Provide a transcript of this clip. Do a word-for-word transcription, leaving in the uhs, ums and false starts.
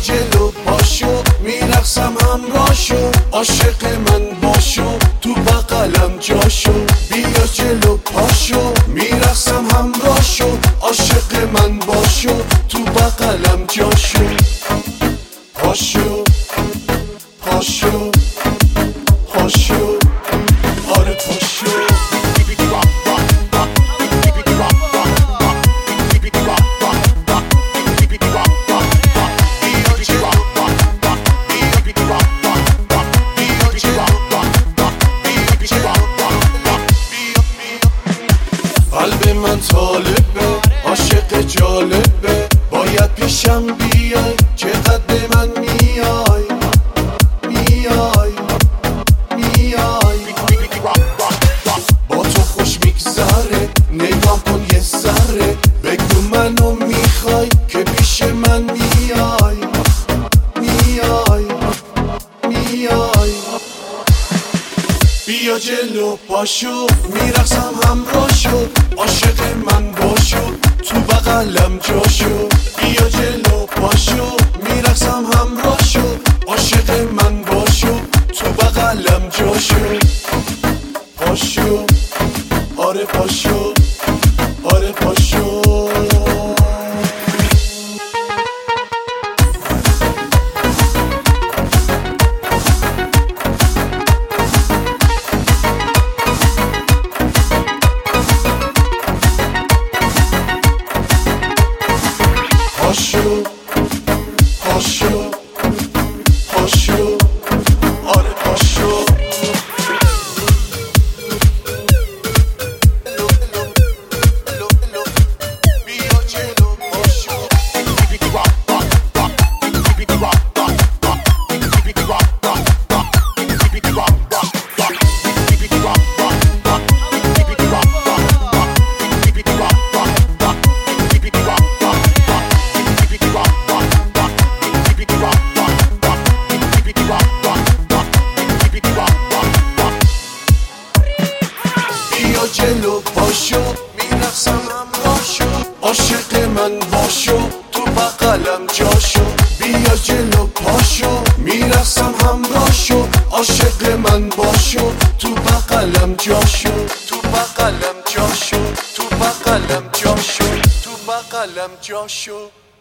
جلو پاشو میرقصم همراشو، عاشق من باشو تو بغلم جاشو. بیا جلو پاشو میرقصم همراشو، عاشق من باشو تو بغلم جاشو. پاشو پاشو پاشو آره پاشو. قلب من طالبه، عاشق جالبه، باید پیشم بیای، چقدر به من میای میای میای. با تو خوش میگذره، نگام کن یه ذره، بگو منو میخوای که پیش من میای میای میای. بیا جلو پاشو میرقصم همراشو، عاشق من باشو تو بغلم جاشو. بیا جلو پاشو میرقصم همراشو، عاشق من باشو تو بغلم جاشو. پاشو آره پاشو آره پاشو. پاشو پاشو پاشو آره پاشو. بیا جلو پاشو. بیا جلو پاشو میرقصم همراشو، عاشق من باشو تو بغلم جاشو. بیا جلو پاشو میرقصم همراشو، عاشق من باشو تو بغلم جاشو. تو بغلم جاشو تو بغلم جاشو تو بغلم جاشو.